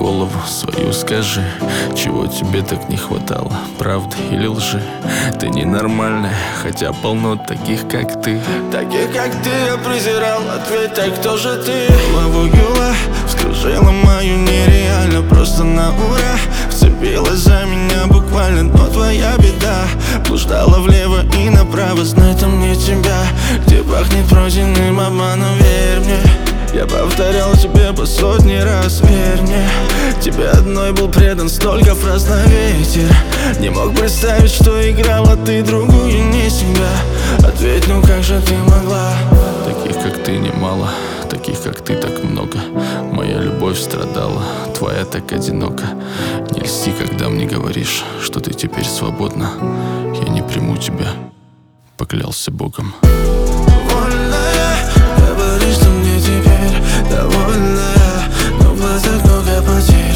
голову свою скажи, чего тебе так не хватало, правды или лжи? Ты ненормальная, хотя полно таких, как ты. Таких, как ты, я презирал. Ответь, так кто же ты? Лову юла вскружила мою нереально. Просто на ура вцепилась за меня буквально. Но твоя беда блуждала влево и направо. Знай, там не тебя, где пахнет пройденным обманом. Верь мне, я повторял тебе по сотни раз, верь мне. Тебе одной был предан, столько фраз на ветер. Не мог представить, что играла ты другую, не себя. Ответь, ну как же ты могла? Таких, как ты, немало, таких, как ты, так много. Моя любовь страдала, твоя так одинока. Не льсти, когда мне говоришь, что ты теперь свободна. Я не приму тебя, поклялся Богом. Вольная, говоришь, что мне теперь довольная, но в глазах много потерь.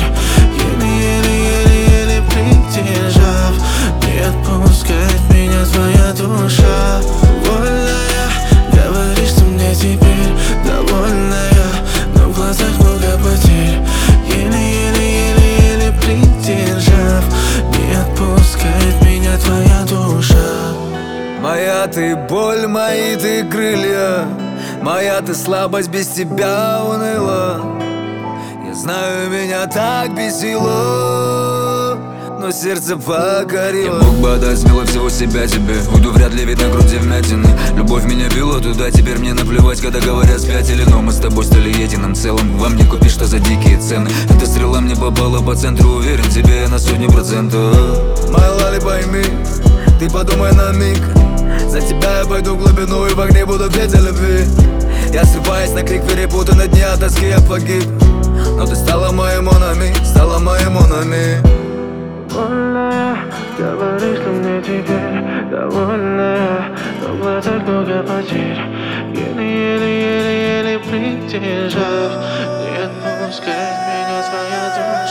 Еле-еле придержав, не отпускает меня твоя душа. Вольная, говоришь, что мне теперь довольная, но в глазах много потерь. Еле-еле придержав, не отпускает меня твоя душа. Моя ты боль, мои ты крылья, моя ты слабость, без тебя уныла. Я знаю, меня так бесило, но сердце покорило. Я мог бы отдать смело всего себя тебе. Уйду, вряд ли видно груди вмятины. Любовь меня била туда, теперь мне наплевать, когда говорят спятили. Но мы с тобой стали единым целым. Вам не купишь, что за дикие цены. Эта стрела мне попала по центру, уверен, тебе я на 100%. Моя лали, пойми, ты подумай на миг. За тебя я пойду в глубину и в огне буду петь о любви. Я срываюсь на крик, перепутанные дни, от тоски я погиб. Но ты стала моей монами, стала моей монами. Вольная, говоришь, что мне теперь довольная, но в глазах много потерь. Еле придержав, не отпускает меня твоя душа.